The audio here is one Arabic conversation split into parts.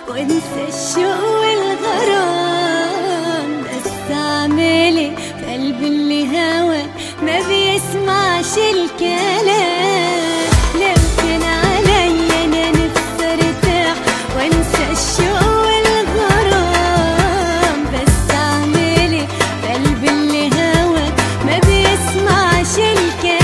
وانسى الشوق والغرام. بس اعملي في قلبي اللي هواك ما بيسمعش الكلام. لو كان عليا انا نفسي ارتاح وانسى الشوق والغرام. بس اعملي في قلبي اللي هواك ما بيسمعش الكلام.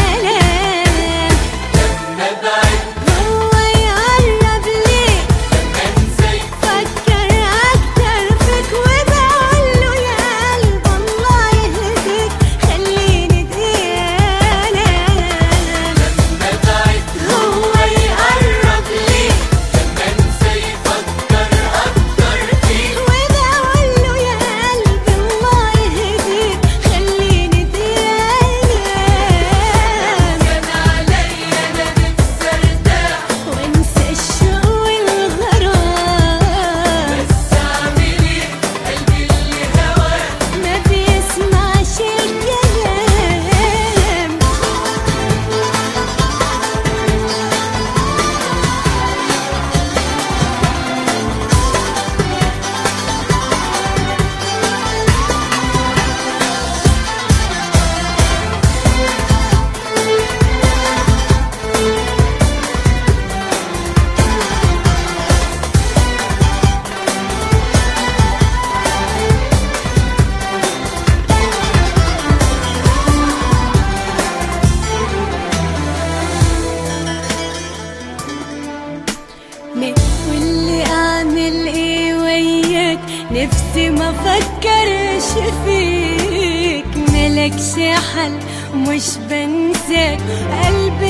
واللي اعمل ايه وياك نفسي ما فكرش فيك. ملكش حل مش بنساك قلبي